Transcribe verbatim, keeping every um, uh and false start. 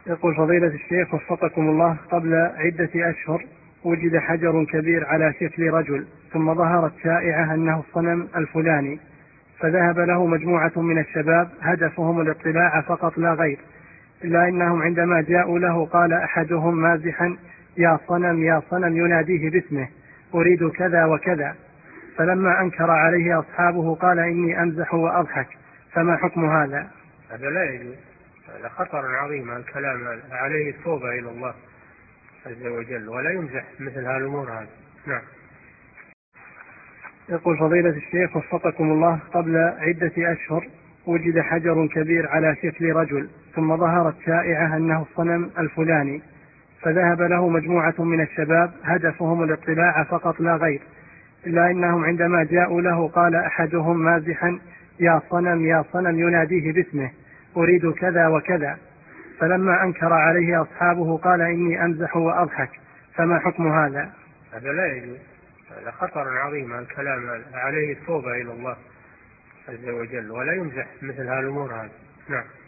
يقول فضيلة الشيخ وفقكم الله، قبل عدة أشهر وجد حجر كبير على شكل رجل، ثم ظهرت شائعة أنه الصنم الفلاني، فذهب له مجموعة من الشباب هدفهم الاطلاع فقط لا غير، إلا أنهم عندما جاءوا له قال أحدهم مازحا: يا صنم يا صنم، يناديه باسمه، أريد كذا وكذا. فلما أنكر عليه أصحابه قال: إني أمزح وأضحك، فما حكم هذا؟ هذا لا يجوز، هذا خطر عظيم، الكلام عليه التوبة إلى الله عز وجل، ولا يمزح مثل هالأمور هذه. نعم. يقول فضيلة الشيخ وفقكم الله، قبل عدة أشهر وجد حجر كبير على شكل رجل، ثم ظهرت شائعة أنه الصنم الفلاني، فذهب له مجموعة من الشباب هدفهم الاطلاع فقط لا غير، إلا أنهم عندما جاءوا له قال أحدهم مازحا: يا صنم يا صنم، يناديه باسمه، أريد كذا وكذا. فلما أنكر عليه أصحابه قال: إني أمزح وأضحك، فما حكم هذا؟ هذا لا يجوز، هذا خطر عظيم، الكلام عليه التوبة إلى الله عز وجل، ولا يمزح مثل هالأمور هذه. نعم.